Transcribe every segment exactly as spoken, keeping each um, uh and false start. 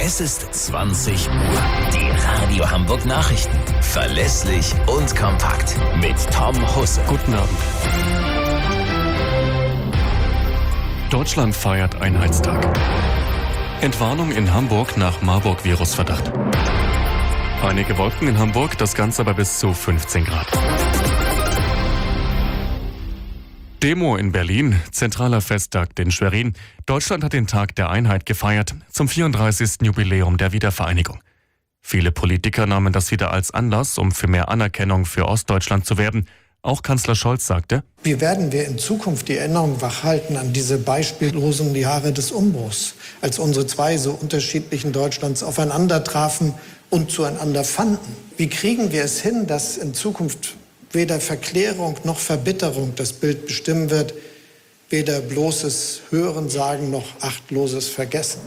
Es ist zwanzig Uhr. Die Radio Hamburg Nachrichten. Verlässlich und kompakt. Mit Tom Husse. Guten Abend. Deutschland feiert Einheitstag. Entwarnung in Hamburg nach Marburg-Virusverdacht. Einige Wolken in Hamburg, das Ganze aber bis zu fünfzehn Grad. Demo in Berlin, zentraler Festtag in Schwerin. Deutschland hat den Tag der Einheit gefeiert, zum vierunddreißigsten Jubiläum der Wiedervereinigung. Viele Politiker nahmen das wieder als Anlass, um für mehr Anerkennung für Ostdeutschland zu werben. Auch Kanzler Scholz sagte: Wie werden wir in Zukunft die Erinnerung wachhalten an diese beispiellosen Jahre des Umbruchs, als unsere zwei so unterschiedlichen Deutschlands aufeinander trafen und zueinander fanden? Wie kriegen wir es hin, dass in Zukunft weder Verklärung noch Verbitterung das Bild bestimmen wird, weder bloßes Hören, Sagen noch achtloses Vergessen?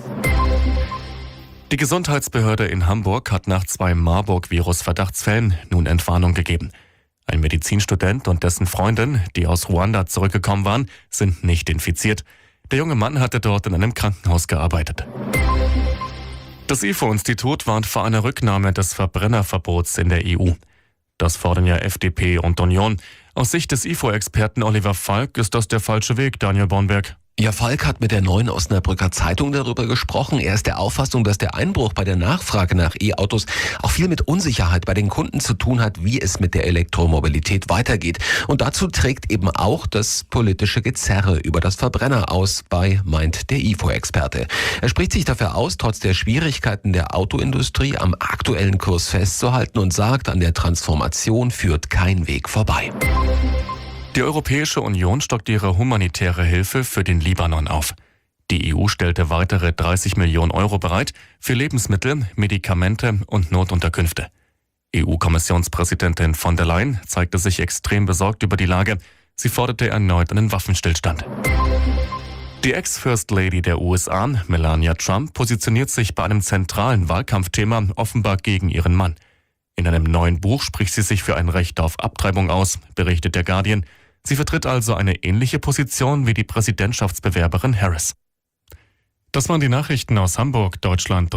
Die Gesundheitsbehörde in Hamburg hat nach zwei Marburg-Virus-Verdachtsfällen nun Entwarnung gegeben. Ein Medizinstudent und dessen Freundin, die aus Ruanda zurückgekommen waren, sind nicht infiziert. Der junge Mann hatte dort in einem Krankenhaus gearbeitet. Das I F O-Institut warnt vor einer Rücknahme des Verbrennerverbots in der E U. Das fordern ja F D P und Union. Aus Sicht des I F O-Experten Oliver Falk ist das der falsche Weg, Daniel Bornberg. Ja, Falk hat mit der Neuen Osnabrücker Zeitung darüber gesprochen. Er ist der Auffassung, dass der Einbruch bei der Nachfrage nach E-Autos auch viel mit Unsicherheit bei den Kunden zu tun hat, wie es mit der Elektromobilität weitergeht. Und dazu trägt eben auch das politische Gezerre über das Verbrenner aus bei, meint der I F O-Experte. Er spricht sich dafür aus, trotz der Schwierigkeiten der Autoindustrie am aktuellen Kurs festzuhalten und sagt, an der Transformation führt kein Weg vorbei. Die Europäische Union stockt ihre humanitäre Hilfe für den Libanon auf. Die E U stellte weitere dreißig Millionen Euro bereit für Lebensmittel, Medikamente und Notunterkünfte. E U-Kommissionspräsidentin von der Leyen zeigte sich extrem besorgt über die Lage. Sie forderte erneut einen Waffenstillstand. Die Ex-First Lady der U S A, Melania Trump, positioniert sich bei einem zentralen Wahlkampfthema offenbar gegen ihren Mann. In einem neuen Buch spricht sie sich für ein Recht auf Abtreibung aus, berichtet der Guardian. Sie vertritt also eine ähnliche Position wie die Präsidentschaftsbewerberin Harris. Das waren die Nachrichten aus Hamburg, Deutschland.